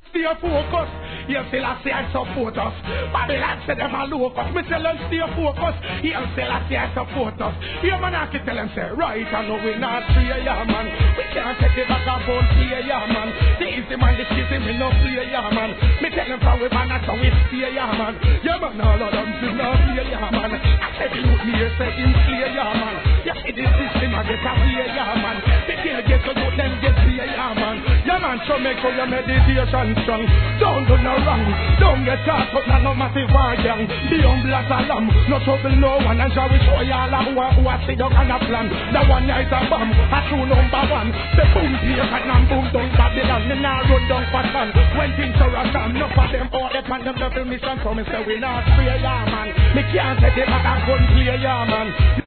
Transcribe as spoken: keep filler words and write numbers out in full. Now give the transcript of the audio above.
stay focused. You still I say I support us. Babylon say them a locus. Me tell them stay focused. You still I say I support us. You man I can tell them say right I know we not free, yeah man. We can't take it back and bone play, yeah man. The easy man, the shitty me no play, yeah man. Me tell them how we man that's how we stay, yeah man. Yeah man, all of them do not play, yeah man. I said you me here say him play, yeah man. You see this system I get a play, yeah man. They can't get to do them get play, yeah man. Yeah man, so make all your meditation strong. Don't do no wrong. Don't get caught up, no massive young. Be humble as a lamb. No trouble no one. And shall we show y'all who are who are sit down and a plan. The one night a bomb, a true number one. The boom play and boom down Babylon. Me nah run down for fun. When things are a scam, no for them all the pan them double mission. So me say we not free, yeah man. Me can't take it back and gun play, yeah man.